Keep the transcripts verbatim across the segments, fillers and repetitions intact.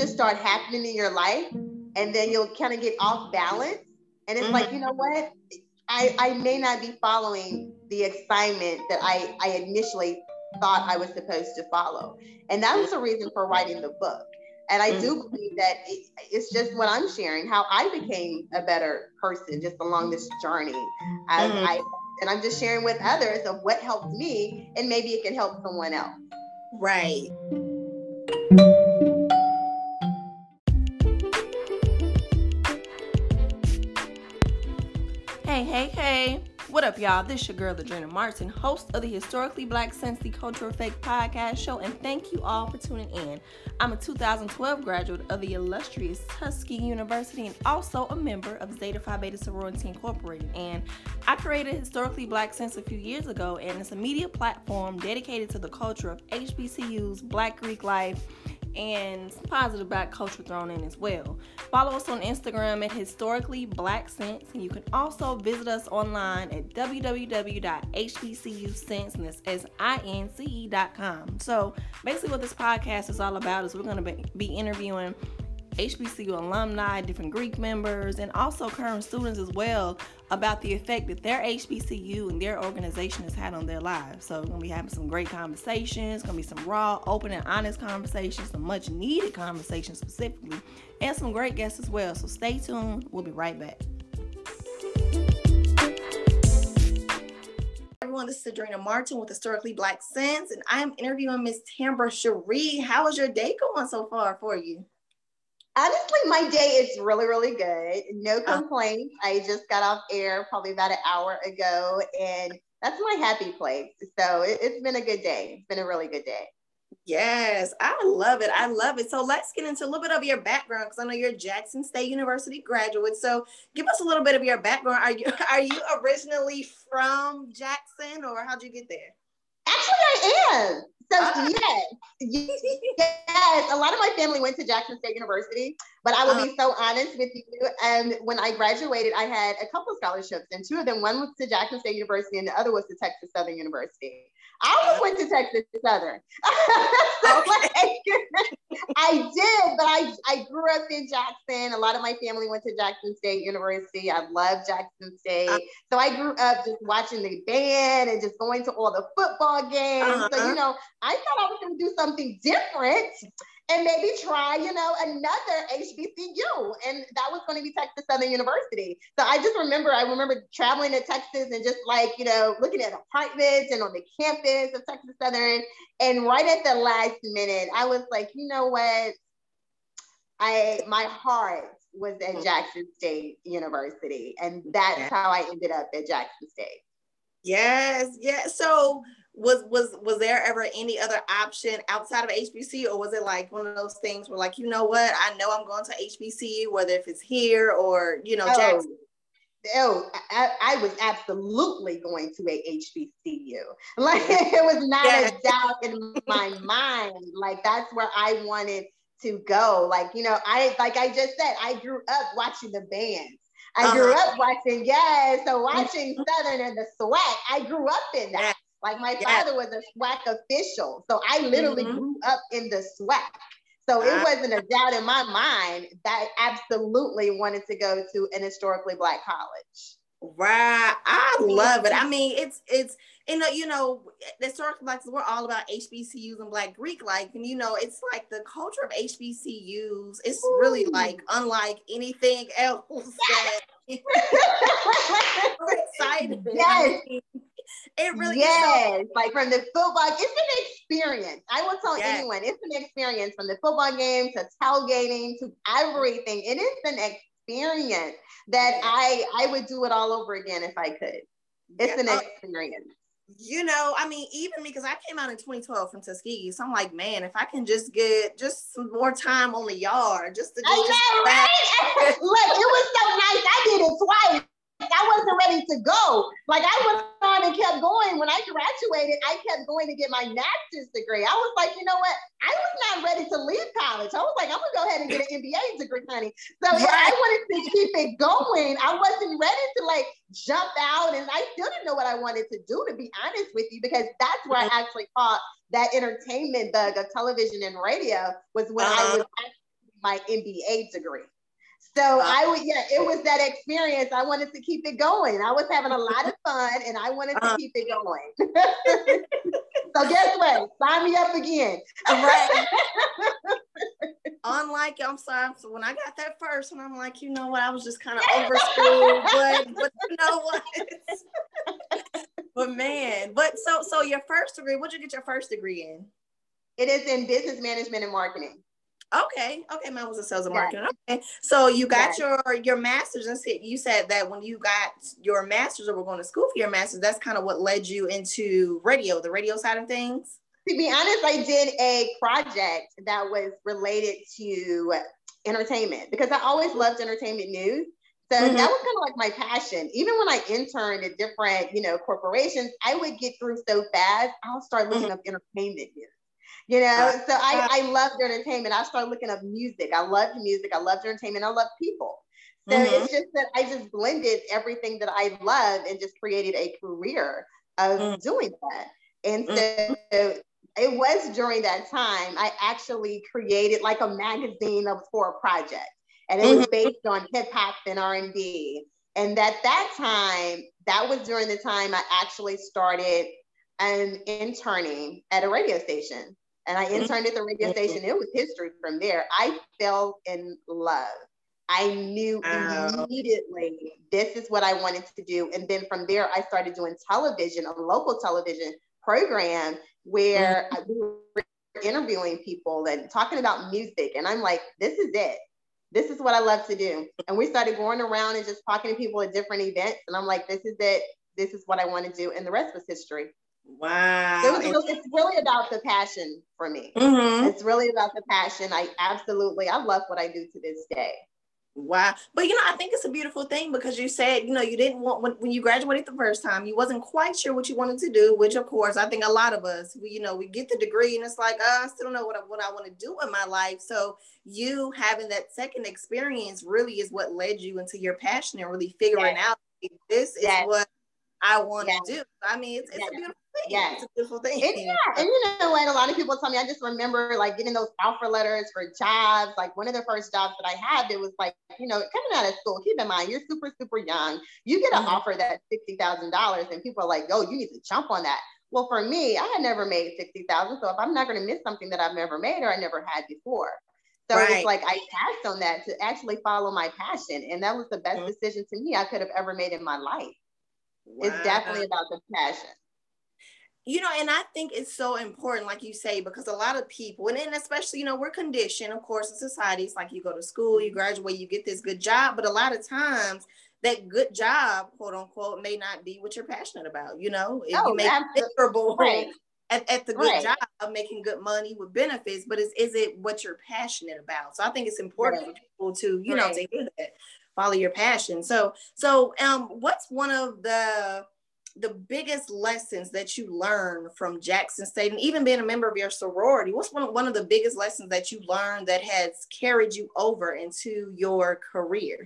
just start happening in your life, and then you'll kind of get off balance. And it's mm-hmm. like, you know what? I, I may not be following the assignment that I, I initially thought I was supposed to follow. And that was the reason for writing the book. And I do believe that it, it's just what I'm sharing, how I became a better person just along this journey. As mm-hmm. I, and I'm just sharing with others of what helped me, and maybe it can help someone else. Right. Hey, hey, hey. What up, y'all? This is your girl, Adrena Martin, host of the Historically Black Since the Culture Effect podcast show, and thank you all for tuning in. I'm a two thousand twelve graduate of the illustrious Tuskegee University and also a member of Zeta Phi Beta Sorority Incorporated. And I created Historically Black Since a few years ago, and it's a media platform dedicated to the culture of H B C Us, Black Greek life, and some positive Black culture thrown in as well. Follow us on Instagram at Historically Black Sense, and you can also visit us online at w w w dot h b c u sense, and that's S I N C E dot com. So basically what this podcast is all about is we're going to be interviewing H B C U alumni, different Greek members, and also current students as well about the effect that their H B C U and their organization has had on their lives. So we're going to be having some great conversations, going to be some raw, open, and honest conversations, some much needed conversations specifically, and some great guests as well. So stay tuned. We'll be right back. Everyone, this is Adrena Martin with Historically Black Sense, and I am interviewing Miss Tambra Cherie. How is your day going so far for you? Honestly, my day is really, really good. No complaints. I just got off air probably about an hour ago, and that's my happy place. So it, it's been a good day. It's been a really good day. Yes, I love it. I love it. So let's get into a little bit of your background, because I know you're a Jackson State University graduate. So give us a little bit of your background. Are you are you originally from Jackson, or how'd you get there? Actually, I am. So uh, yes, yes, a lot of my family went to Jackson State University, but I will uh, be so honest with you. And when I graduated, I had a couple of scholarships, and two of them, one was to Jackson State University and the other was to Texas Southern University. I almost went to Texas Southern. Okay. I did, but I, I grew up in Jackson. A lot of my family went to Jackson State University. I love Jackson State. Uh, so I grew up just watching the band and just going to all the football games. Uh-huh. So, you know, I thought I was going to do something different and maybe try, you know, another H B C U. And that was going to be Texas Southern University. So I just remember, I remember traveling to Texas and just like, you know, looking at apartments and on the campus of Texas Southern. And right at the last minute, I was like, you know what? I, my heart was at Jackson State University. And that's how I ended up at Jackson State. Yes, yes. So was was was there ever any other option outside of H B C U, or was it like one of those things where like, you know what, I know I'm going to H B C U, whether if it's here or, you know, oh, Jackson? Oh, I, I was absolutely going to a H B C U. Like it was not yeah. a doubt in my mind. Like that's where I wanted to go. Like, you know, I like I just said, I grew up watching the bands. I uh-huh. grew up watching, yeah, so watching Southern and the SWAC. I grew up in that. Yeah. Like my yeah. father was a SWAC official. So I literally mm-hmm. grew up in the SWAC. So it wasn't a doubt in my mind that I absolutely wanted to go to an historically Black college. Right. I love it. I mean, it's, it's, you know, you know, the historically Blacks, we're all about H B C Us and Black Greek life. And, you know, it's like the culture of H B C Us, it's Ooh. really like unlike anything else. That we're excited. Yes. I mean, it really yes, is so- like from the football, it's an experience. I will tell yes. anyone, it's an experience from the football game to tailgating to everything. It is an experience that yes. I I would do it all over again if I could. It's yeah. an experience. You know, I mean, even because I came out in twenty twelve from Tuskegee, so I'm like, man, if I can just get just some more time on the yard, just to just, I know, right? Look, it was so nice. I did it twice. I wasn't ready to go. Like I went on and kept going. When I graduated, I kept going to get my master's degree. I was like, you know what? I was not ready to leave college. I was like, I'm gonna go ahead and get an M B A degree, honey. So yeah, I wanted to keep it going. I wasn't ready to like jump out, and I still didn't know what I wanted to do, to be honest with you, because that's where I actually caught that entertainment bug of television and radio was when uh-huh. I was actually my M B A degree. So I would, yeah, it was that experience. I wanted to keep it going. I was having a lot of fun and I wanted to uh, keep it going. So guess what? Sign me up again. Right. Unlike, I'm sorry, so when I got that first one, I'm like, you know what? I was just kind of over school, but, but you know what? But man, but so so your first degree, what'd you get your first degree in? It is in business management and marketing. Okay, okay, mine was in sales and marketing. Yes. Okay, so you got yes. your your master's, and you said that when you got your master's or were going to school for your master's, that's kind of what led you into radio, the radio side of things. To be honest, I did a project that was related to entertainment because I always loved entertainment news. So mm-hmm. that was kind of like my passion. Even when I interned at different, you know, corporations, I would get through so fast. I'll start looking mm-hmm. up entertainment news. You know, so I, I loved entertainment. I started looking up music. I loved music. I loved entertainment. I loved people. So mm-hmm. it's just that I just blended everything that I love and just created a career of mm-hmm. doing that. And so mm-hmm. it was during that time, I actually created like a magazine that was for a project. And it mm-hmm. was based on hip hop and R and B. And at that time, that was during the time I actually started um, interning at a radio station. And I interned at the radio station. It was history from there. I fell in love. I knew wow. immediately this is what I wanted to do. And then from there, I started doing television, a local television program where mm-hmm. we were interviewing people and talking about music. And I'm like, this is it. This is what I love to do. And we started going around and just talking to people at different events. And I'm like, this is it. This is what I want to do. And the rest was history. Wow. So it was, it's really about the passion for me. Mm-hmm. It's really about the passion. I absolutely, I love what I do to this day. Wow. But, you know, I think it's a beautiful thing because you said, you know, you didn't want, when, when you graduated the first time, you wasn't quite sure what you wanted to do, which, of course, I think a lot of us, we, you know, we get the degree and it's like, oh, I still don't know what I, what I want to do in my life. So you having that second experience really is what led you into your passion and really figuring yes. out this is yes. what I want yes. to do. I mean, it's, it's yes. a beautiful thing. Yes. It's a beautiful thing. And yeah, and you know what? A lot of people tell me, I just remember like getting those offer letters for jobs. Like one of the first jobs that I had, it was like, you know, coming out of school, keep in mind, you're super, super young. You get an mm-hmm. offer that's sixty thousand dollars and people are like, oh, you need to jump on that. Well, for me, I had never made sixty thousand dollars. So if I'm not going to miss something that I've never made or I never had before. So right. it's like I passed on that to actually follow my passion. And that was the best mm-hmm. decision to me I could have ever made in my life. Wow. It's definitely about the passion. You know, and I think it's so important, like you say, because a lot of people, and, and especially, you know, we're conditioned, of course, in society. It's like you go to school, you graduate, you get this good job. But a lot of times that good job, quote unquote, may not be what you're passionate about. You know, if oh, you make it miserable right. at, at the good right. job of making good money with benefits, but is, is it what you're passionate about? So I think it's important right. for people to, you right. know, to hear that. Follow your passion. So, so um, what's one of the the biggest lessons that you learned from Jackson State, and even being a member of your sorority? What's one, one of the biggest lessons that you learned that has carried you over into your career?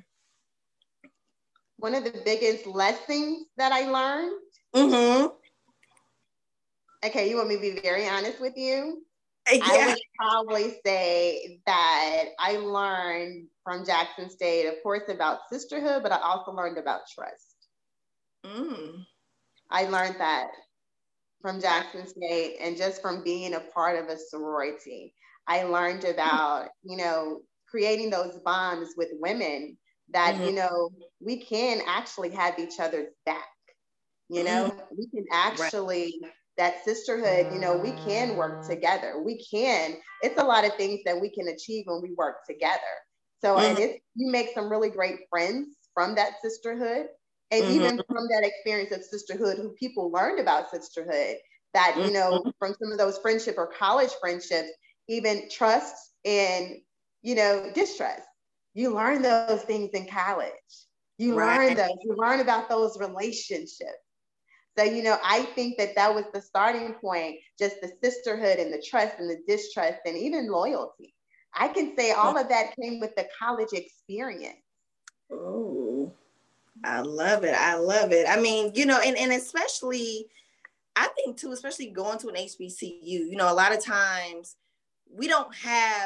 One of the biggest lessons that I learned? Mm-hmm. Okay, you want me to be very honest with you? Yeah. I would probably say that I learned from Jackson State, of course, about sisterhood, but I also learned about trust. Mm. I learned that from Jackson State and just from being a part of a sorority. I learned about, you know, creating those bonds with women that, mm-hmm. you know, we can actually have each other's back. You know, mm-hmm. we can actually... Right. That sisterhood, you know, we can work together. We can, it's a lot of things that we can achieve when we work together. So, mm-hmm. and it's, you make some really great friends from that sisterhood. And mm-hmm. even from that experience of sisterhood, who people learned about sisterhood, that, mm-hmm. you know, from some of those friendship or college friendships, even trust and, you know, distrust. You learn those things in college. You right. learn those, you learn about those relationships. So, you know, I think that that was the starting point, just the sisterhood and the trust and the distrust and even loyalty. I can say all of that came with the college experience. Oh, I love it. I love it. I mean, you know, and, and especially, I think too, especially going to an H B C U, you know, a lot of times we don't have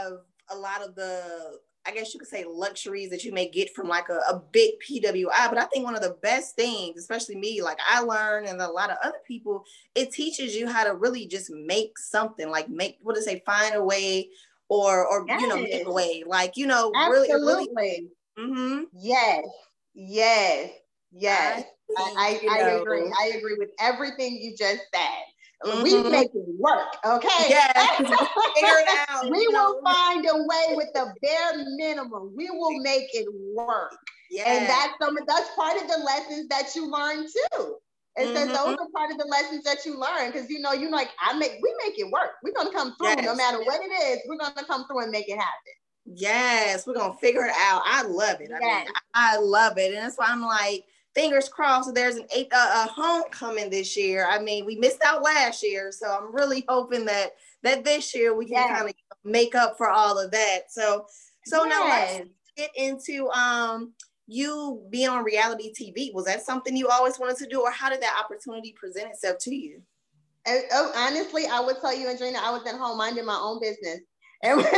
a lot of the, I guess you could say, luxuries that you may get from like a, a big P W I. But I think one of the best things, especially me, like I learned and a lot of other people, it teaches you how to really just make something, like make, what to say, find a way or, or yes. you know, make a way. Like, you know, absolutely. really, really. Mm-hmm. Yes, yes, yes. I, think, I, I, I agree. I agree with everything you just said. Mm-hmm. We make it work, okay? Yes, figure it out. We will know. find a way with the bare minimum. We will make it work. Yes. And that's some that's part of the lessons that you learn too. And mm-hmm. so those are part of the lessons that you learn, because you know, you're like, I make we make it work. We're gonna come through yes. no matter what it is, we're gonna come through and make it happen. Yes, we're gonna figure it out. I love it. I yes. mean, I love it. And that's why I'm like, fingers crossed there's an eight uh, a homecoming this year. I mean, we missed out last year, so I'm really hoping that that this year we can yes. kind of make up for all of that. So so yes. now let's get into um you being on reality T V. Was that something you always wanted to do, or how did that opportunity present itself to you? Oh, oh honestly, I would tell you, Andrina, I was at home minding my own business. And I'm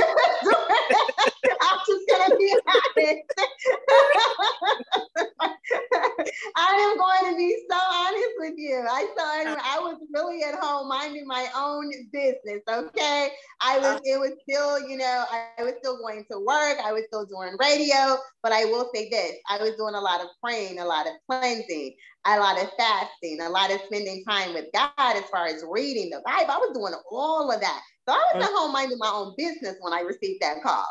just gonna be honest. I am going to be so honest with you. I thought I was really at home minding my own business. Okay, I was. It was still, you know, I was still going to work. I was still doing radio. But I will say this: I was doing a lot of praying, a lot of cleansing, a lot of fasting, a lot of spending time with God as far as reading the Bible. I was doing all of that. So I was at home minding my own business when I received that call.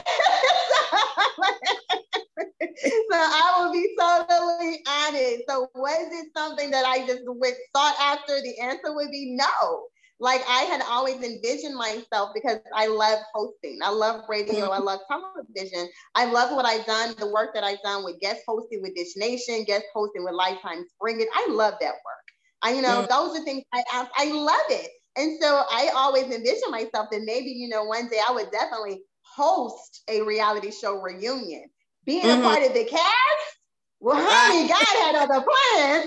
So I will be totally honest. So was it something that I just went sought after? The answer would be no. Like I had always envisioned myself, because I love hosting. I love radio. I love television. I love what I've done, the work that I've done with guest hosting with Dish Nation, guest hosting with Lifetime Spring It. I love that work. I, you know, mm. those are things I, I, I love it. And so I always envisioned myself that maybe, you know, one day I would definitely host a reality show reunion. Being mm-hmm. a part of the cast, well, honey, God had other plans.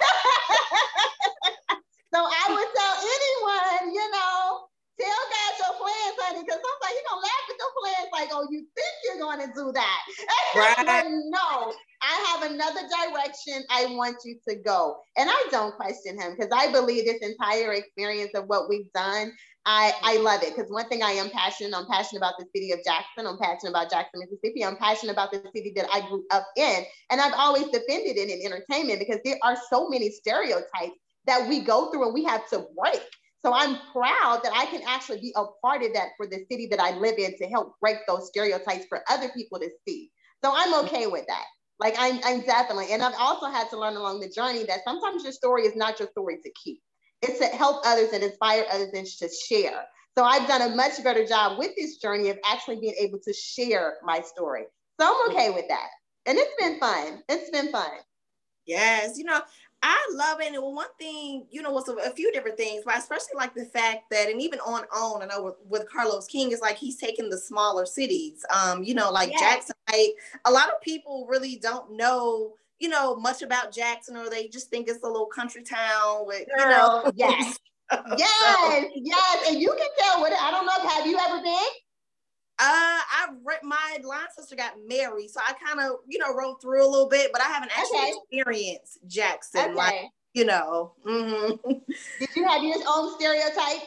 So I would tell anyone, you know, tell God your plans, honey, because sometimes you're going to laugh at your plans like, oh, you think you're going to do that. Right. But no, I have another direction I want you to go. And I don't question him, because I believe this entire experience of what we've done, I, I love it. Because one thing I am passionate, I'm passionate about the city of Jackson. I'm passionate about Jackson, Mississippi. I'm passionate about the city that I grew up in. And I've always defended it in entertainment, because there are so many stereotypes that we go through and we have to break. So I'm proud that I can actually be a part of that for the city that I live in, to help break those stereotypes for other people to see. So I'm okay with that. Like I'm, I'm definitely, and I've also had to learn along the journey that sometimes your story is not your story to keep. It's to help others and inspire others and to share. So I've done a much better job with this journey of actually being able to share my story. So I'm okay with that. And it's been fun. It's been fun. Yes, you know, I love it. And one thing, you know, what's a, a few different things, but especially like the fact that, and even on OWN, I know with, with Carlos King, is like he's taking the smaller cities. Um, you know, like yes. Jackson, like a lot of people really don't know, you know, much about Jackson, or they just think it's a little country town with, Girl, you know. Yes. yes, so. yes. And you can tell what, I don't know, have you ever been? Uh, I read, my line sister got married, so I kind of, you know, wrote through a little bit, but I haven't actually okay. experienced Jackson, okay. like, you know. Mm-hmm. Did you have your own stereotype?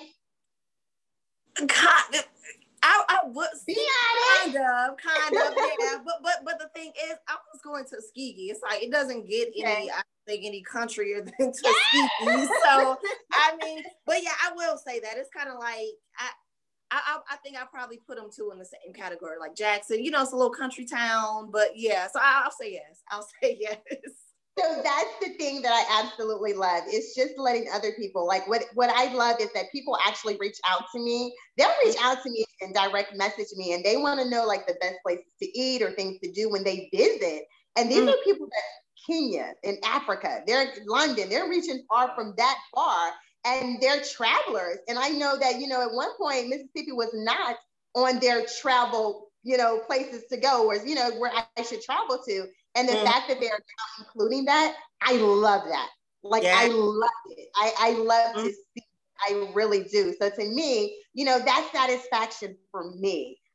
Kind of, I, I was Be honest. kind of, kind of, yeah. But but but the thing is, I was going to Tuskegee. It's like it doesn't get okay. any, I think, any countryer than Tuskegee. So I mean, but yeah, I will say that it's kind of like I. I, I think I probably put them two in the same category, like Jackson. You know, it's a little country town, but yeah. So I, I'll say yes. I'll say yes. So that's the thing that I absolutely love. It's just letting other people, like what, what I love is that people actually reach out to me. They'll reach out to me and direct message me, and they want to know like the best places to eat or things to do when they visit. And these mm. are people that Kenya, in Africa, they're in London, they're reaching far from that far. And they're travelers. And I know that, you know, at one point, Mississippi was not on their travel, you know, places to go, or, you know, where I should travel to. And the mm. fact that they're now including that, I love that. Like, yeah. I love it. I, I love mm. to see, I really do. So to me, you know, that's satisfaction for me.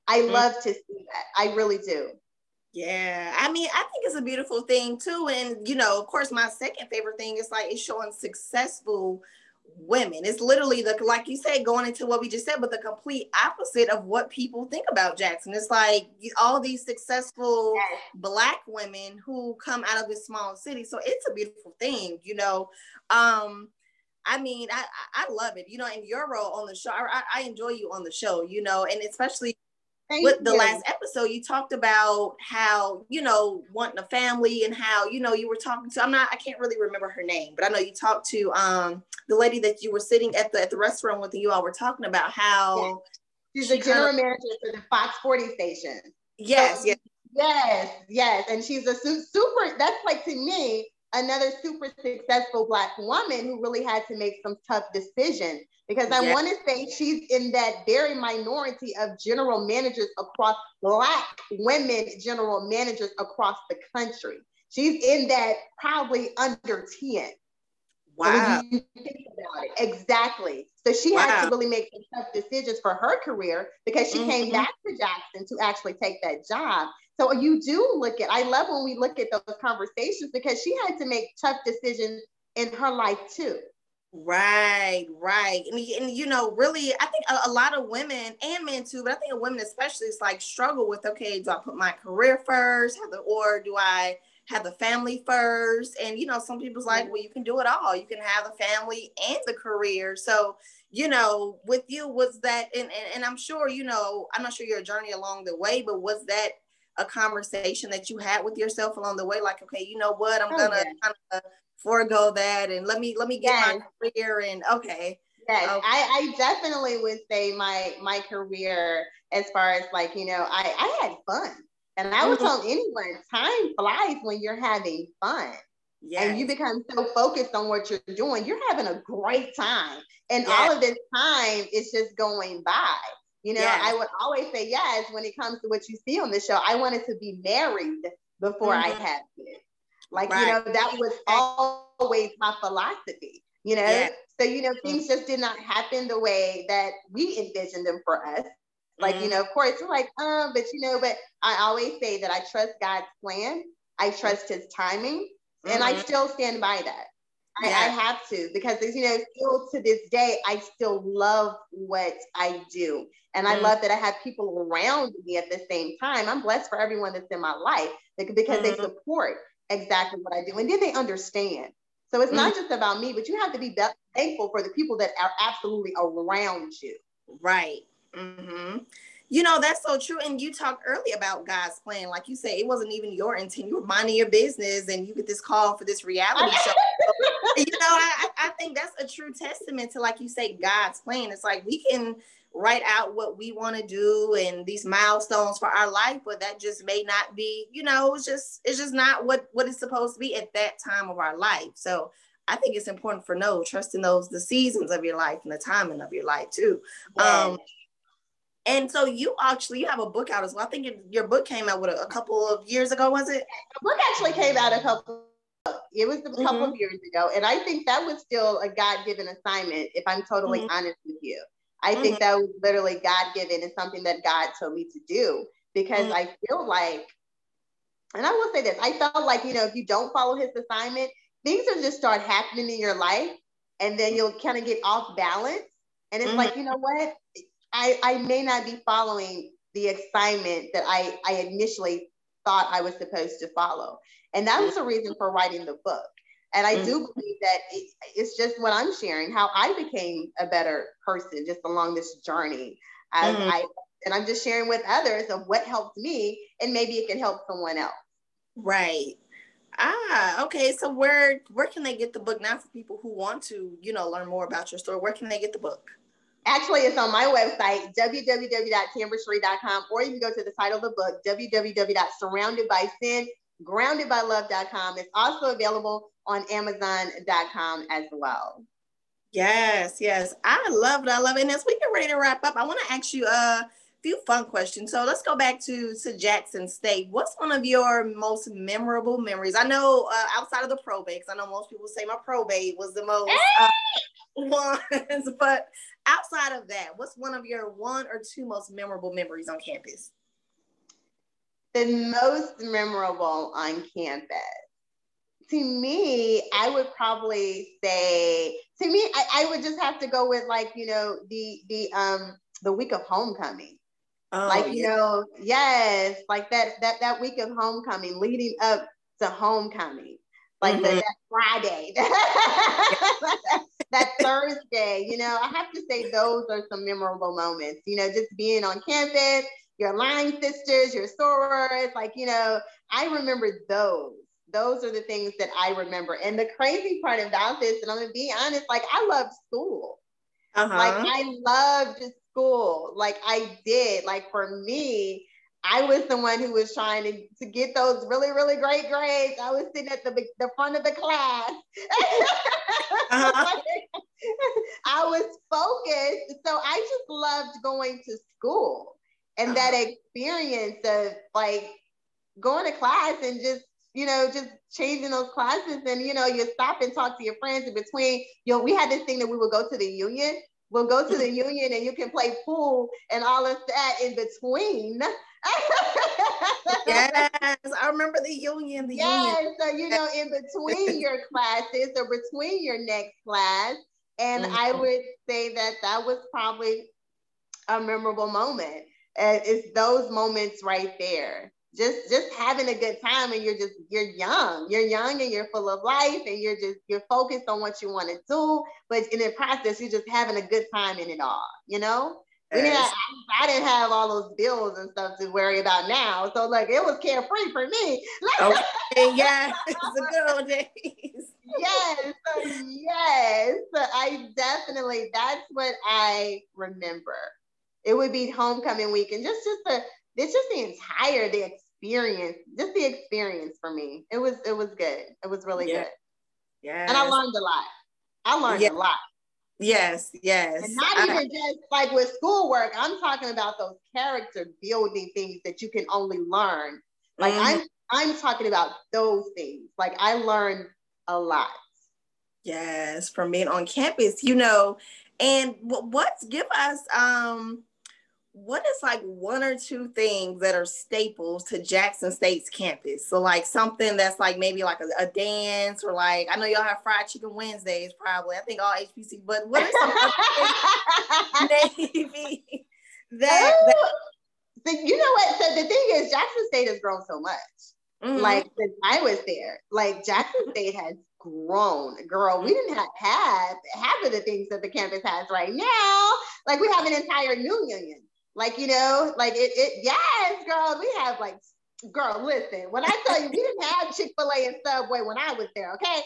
I love to see that. I really do. Yeah, I mean, I think it's a beautiful thing too. And, you know, of course, my second favorite thing is like it's showing successful women. It's literally the, like you said, going into what we just said, but the complete opposite of what people think about Jackson. It's like all these successful Yes. Black women who come out of this small city. So it's a beautiful thing, you know. Um, I mean, I, I love it, you know, and your role on the show, I, I enjoy you on the show, you know, and especially Thank with the you. last episode, you talked about how, you know, wanting a family and how, you know, you were talking to, I'm not, I can't really remember her name, but I know you talked to um the lady that you were sitting at the at the restaurant with and you all were talking about how yes. She's a general kinda, manager for the Fox forty station. Yes, so, yes. Yes, yes. And she's a su- super, that's like to me, another super successful Black woman who really had to make some tough decisions. Because I yes. want to say she's in that very minority of general managers across Black women general managers across the country. She's in that probably under ten. Wow. So when you think about it, exactly. So she wow. had to really make some tough decisions for her career because she mm-hmm. came back to Jackson to actually take that job. So you do look at, I love when we look at those conversations because she had to make tough decisions in her life too. Right, right. And, and you know, really, I think a, a lot of women and men too, but I think of women especially, it's like struggle with, okay, do I put my career first or do I have the family first? And, you know, some people's like, well, you can do it all. You can have the family and the career. So, you know, with you, was that, and, and, and I'm sure, you know, I'm not sure your journey along the way, but was that a conversation that you had with yourself along the way? Like, okay, you know what, I'm oh, gonna yeah. kind of forego that and let me let me get yes. my career and okay. Yes, okay. I, I definitely would say my my career as far as like, you know, I, I had fun. And I would mm-hmm. tell anyone, time flies when you're having fun. Yes. And you become so focused on what you're doing, you're having a great time. And yes. all of this time is just going by. You know, yes. I would always say yes when it comes to what you see on the show. I wanted to be married before mm-hmm. I had kids. Like, right. you know, that was always my philosophy, you know? Yes. So, you know, things just did not happen the way that we envisioned them for us. Like, mm-hmm. you know, of course, we're like, um, but, you know, but I always say that I trust God's plan. I trust his timing. Mm-hmm. And I still stand by that. I, yeah. I have to, because, you know, still to this day, I still love what I do. And I mm-hmm. love that I have people around me at the same time. I'm blessed for everyone that's in my life because mm-hmm. they support exactly what I do. And then they understand. So it's mm-hmm. not just about me, but you have to be thankful for the people that are absolutely around you. Right. Mm-hmm. You know, that's so true. And you talked earlier about God's plan. Like you said, it wasn't even your intent. You were minding your business and you get this call for this reality show. You know, I, I think that's a true testament to, like you say, God's plan. It's like we can write out what we want to do and these milestones for our life, but that just may not be, you know, it's just, it's just not what, what it's supposed to be at that time of our life. So I think it's important for no trusting those, the seasons of your life and the timing of your life too. Yeah. Um, and so you actually, you have a book out as well. I think it, your book came out with a, a couple of years ago, was it? The book actually came out a couple, it was a couple mm-hmm. of years ago. And I think that was still a God-given assignment, if I'm totally mm-hmm. honest with you. I mm-hmm. think that was literally God-given and something that God told me to do, because mm-hmm. I feel like, and I will say this, I felt like, you know, if you don't follow his assignment, things will just start happening in your life and then you'll kind of get off balance. And it's mm-hmm. like, you know what? I, I may not be following the assignment that I, I initially thought I was supposed to follow. And that was the reason for writing the book. And I mm-hmm. do believe that it, it's just what I'm sharing, how I became a better person just along this journey. As mm-hmm. I, and I'm just sharing with others of what helped me, and maybe it can help someone else. Right. Ah, okay. So where where can they get the book now for people who want to, you know, learn more about your story? Where can they get the book? Actually, it's on my website, w w w dot tambra sheree dot com, or you can go to the title of the book, w w w dot surrounded by sin grounded by love dot com. It's also available on amazon dot com as well. Yes, yes. I love it. I love it. And as we get ready to wrap up, I want to ask you a few fun questions. So let's go back to, to Jackson State. What's one of your most memorable memories? I know uh, outside of the probate, because I know most people say my probate was the most uh, ones, but outside of that, what's one of your one or two most memorable memories on campus? The most memorable on campus. To me, I would probably say, to me, I, I would just have to go with like, you know, the the um the week of homecoming. Oh, like, you yeah. know, yes, like that that that week of homecoming leading up to homecoming. Like mm-hmm. the, that Friday, that Thursday, you know, I have to say those are some memorable moments, you know, just being on campus, your line sisters, your sorors, like, you know, I remember those. Those are the things that I remember. And the crazy part about this, and I'm gonna be honest, like I love school. Uh-huh. Like I loved school. Like I did. Like for me, I was the one who was trying to, to get those really, really great grades. I was sitting at the, the front of the class. Uh-huh. I was focused. So I just loved going to school and uh-huh. that experience of like going to class and just, you know, just changing those classes and, you know, you stop and talk to your friends in between. You know, we had this thing that we would go to the union. We'll go to the union and you can play pool and all of that in between. Yes, I remember the union. The yes, union. So, you know, in between your classes or between your next class. And mm-hmm. I would say that that was probably a memorable moment. And it's those moments right there. Just, just having a good time, and you're just, you're young, you're young and you're full of life, and you're just, you're focused on what you want to do. But in the process, you're just having a good time in it all, you know? Yes. We didn't have, I, I didn't have all those bills and stuff to worry about now. So like, it was carefree for me. Okay, yeah, it's the good old days. Yes, yes. I definitely, that's what I remember. It would be homecoming week, and just, just the, it's just the entire, the experience, just the experience for me. It was, it was good. It was really yeah. good. Yeah. And I learned a lot. I learned yeah. a lot. Yes, yes. And not I, even just like with schoolwork. I'm talking about those character building things that you can only learn. Like mm-hmm. I'm, I'm talking about those things. Like I learned a lot. Yes, from being on campus, you know, and what's give us, um, what is like one or two things that are staples to Jackson State's campus? So like something that's like maybe like a, a dance, or like, I know y'all have fried chicken Wednesdays probably. I think all H B C, but what are some maybe that, that but you know what? So the thing is, Jackson State has grown so much. Mm-hmm. Like since I was there, like Jackson State has grown. Girl, we didn't have, have half of the things that the campus has right now. Like we have an entire new union. Like, you know, like it, it, yes, girl, we have like, girl, listen, when I tell you, we didn't have Chick-fil-A and Subway when I was there, okay?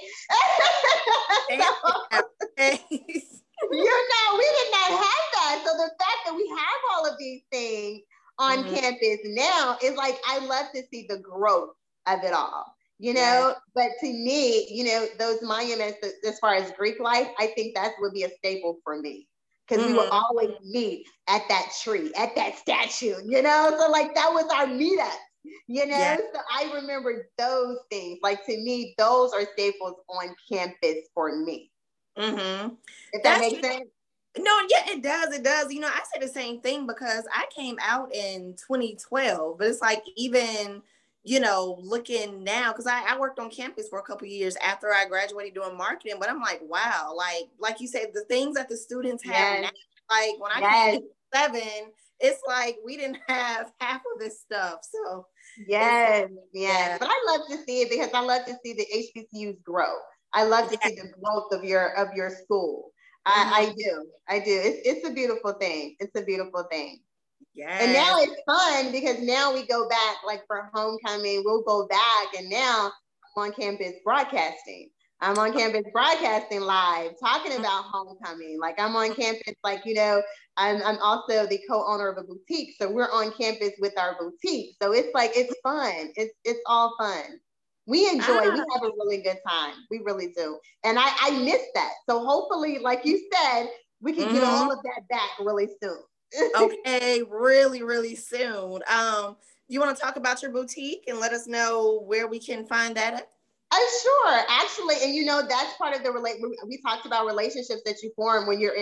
So, you know, we did not have that. So the fact that we have all of these things on mm-hmm. campus now is like, I love to see the growth of it all, you know? Yes. But to me, you know, those monuments, as far as Greek life, I think that would be a staple for me. Because mm-hmm. we would always meet at that tree, at that statue, you know? So like that was our meetup, you know? Yeah. So I remember those things. Like to me, those are staples on campus for me. Mm-hmm. If that That's, makes sense? No, yeah, it does. It does. You know, I say the same thing because I came out in twenty twelve, but it's like even, you know, looking now, because I, I worked on campus for a couple of years after I graduated doing marketing, but I'm like, wow, like, like you said, the things that the students have yes. now, like when I yes. came to seven, it's like we didn't have half of this stuff. So yes, yes. Yeah. But I love to see it because I love to see the H B C Us grow. I love to yeah. see the growth of your of your school. Mm-hmm. I, I do. I do. It's it's a beautiful thing. It's a beautiful thing. Yes. And now it's fun because now we go back, like for homecoming, we'll go back, and now I'm on campus broadcasting. I'm on campus broadcasting live, talking about homecoming. Like I'm on campus, like, you know, I'm, I'm also the co-owner of a boutique. So we're on campus with our boutique. So it's like, it's fun. It's it's all fun. We enjoy, ah. we have a really good time. We really do. And I, I miss that. So hopefully, like you said, we can mm-hmm. get all of that back really soon. Okay, really, really soon. Um, you want to talk about your boutique and let us know where we can find that at? Uh, sure, actually, and you know, that's part of the relate. We talked about relationships that you form when you're in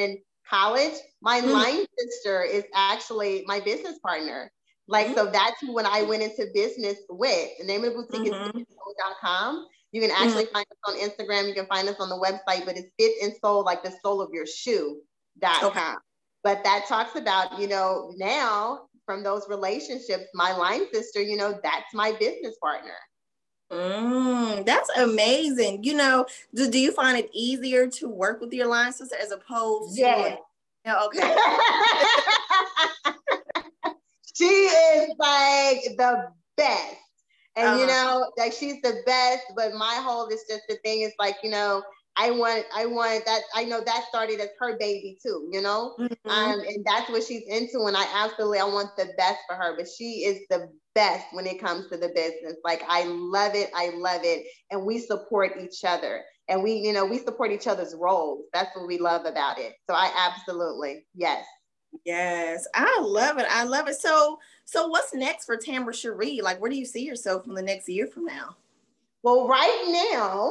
college, my Mm. line sister is actually my business partner. Like, so that's who, when I went into business with, the name of the boutique Mhm. is fit and soul dot com. You can actually find us on Instagram. You can find us on the website, but it's Fit and Soul, like the sole of your shoe dot com. Okay. But that talks about, you know, now from those relationships, my line sister, you know, that's my business partner. Mm, that's amazing. You know, do, do you find it easier to work with your line sister as opposed Yes. to? Yeah, okay. She is like the best. And Uh-huh. you know, like she's the best, but my whole is just the thing is like, you know, I want, I want that. I know that started as her baby too, you know, Mhm. um, and that's what she's into. And I absolutely, I want the best for her, but she is the best when it comes to the business. Like, I love it. I love it. And we support each other, and we, you know, we support each other's roles. That's what we love about it. So I absolutely, yes. Yes, I love it. I love it. So, so what's next for Tamra Cherie? Like, where do you see yourself in the next year from now? Well, right now,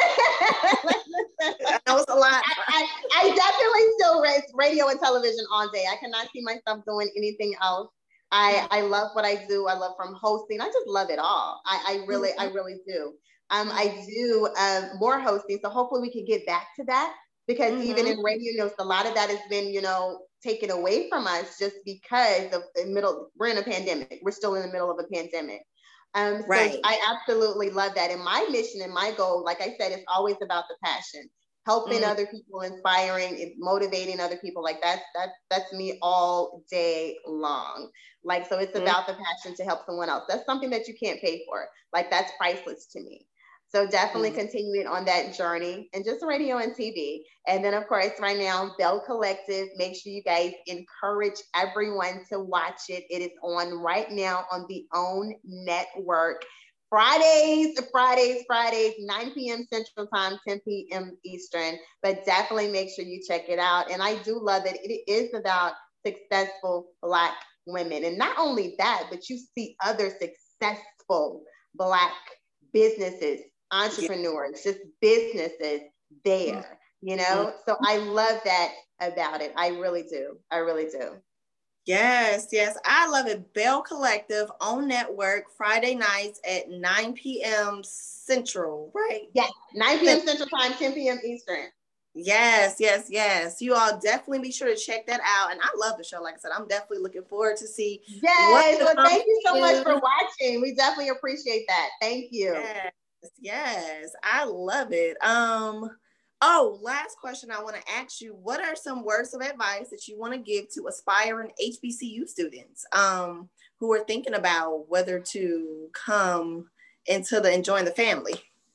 I know it's a lot. I, I, I definitely still raise radio and television all day. I cannot see myself doing anything else. I, I love what I do. I love from hosting. I just love it all. I, I really, mm-hmm. I really do. Um, I do um, more hosting. So hopefully we can get back to that, because mm-hmm. even in radio, you know, a lot of that has been, you know, taken away from us just because of the middle, we're in a pandemic. We're still in the middle of a pandemic. Um, so right. I absolutely love that. And my mission and my goal, like I said, is always about the passion, helping mm. other people, inspiring, motivating other people. Like that's, that's, that's me all day long. Like, so it's mm. about the passion to help someone else. That's something that you can't pay for. Like, that's priceless to me. So definitely mm. continuing on that journey, and just radio and T V. And then of course, right now, Belle Collective, make sure you guys encourage everyone to watch it. It is on right now on the OWN network. Fridays, Fridays, Fridays, nine p.m. Central Time, ten p.m. Eastern. But definitely make sure you check it out. And I do love it. It is about successful Black women. And not only that, but you see other successful Black businesses, entrepreneurs, yeah. just businesses there, you know? Mm-hmm. So I love that about it. I really do. I really do. Yes, yes. I love it. Belle Collective on network, Friday nights at nine p.m. Central, right? Yes, nine p.m. Central Time, ten p.m. Eastern. Yes, yes, yes. You all definitely be sure to check that out. And I love the show. Like I said, I'm definitely looking forward to see. Yes, well, thank you so much for watching. We definitely appreciate that. Thank you. Yes. Yes, I love it. Um, oh, last question I want to ask you. What are some words of advice that you want to give to aspiring H B C U students um, who are thinking about whether to come into the Enjoying the Family?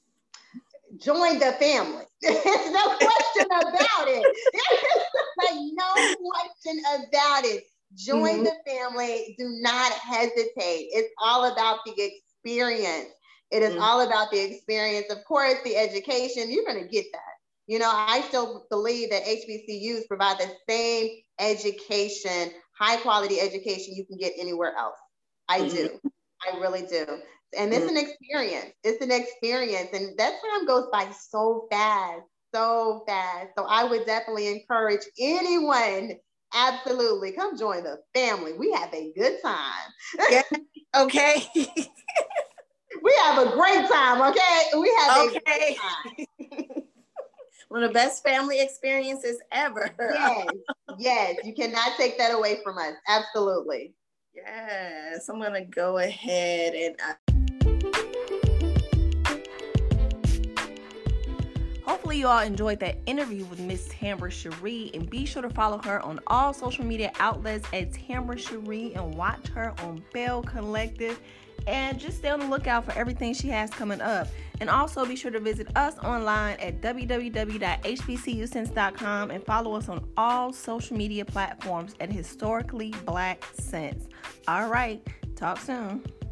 Join the family. There's no question about it. Like, no question about it. Join mm-hmm. the family. Do not hesitate. It's all about the experience. It is mm-hmm. all about the experience. Of course, the education, you're going to get that. You know, I still believe that H B C Us provide the same education, high quality education you can get anywhere else. I mm-hmm. do. I really do. And it's mm-hmm. an experience. It's an experience. And that time goes by so fast, so fast. So I would definitely encourage anyone, absolutely, come join the family. We have a good time. Yeah. Okay. We have a great time, okay? We have okay. a great time. One of the best family experiences ever. Yes, yes. You cannot take that away from us. Absolutely. Yes. I'm going to go ahead and... Uh... Hopefully you all enjoyed that interview with Miss Tamra Cherie, and be sure to follow her on all social media outlets at Tamra Cherie and watch her on Belle Collective. And just stay on the lookout for everything she has coming up. And also be sure to visit us online at w w w dot h b c u sense dot com and follow us on all social media platforms at Historically Black Sense. All right, talk soon.